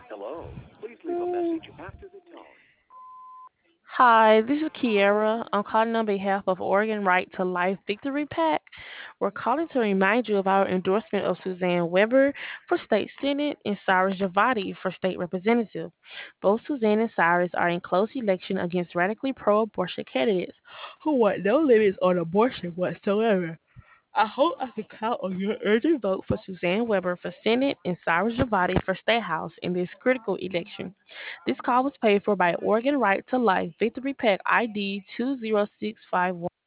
Hello. Please leave a Mm. message after the tone. Hi, this is Kiera. I'm calling on behalf of Oregon Right to Life Victory PAC. We're calling to remind you of our endorsement of Suzanne Weber for State Senate and Cyrus Javati for State Representative. Both Suzanne and Cyrus are in close election against radically pro-abortion candidates who want no limits on abortion whatsoever. I hope I can count on your urgent vote for Suzanne Weber for Senate and Cyrus Javati for State House in this critical election. This call was paid for by Oregon Right to Life Victory Pack ID 20651.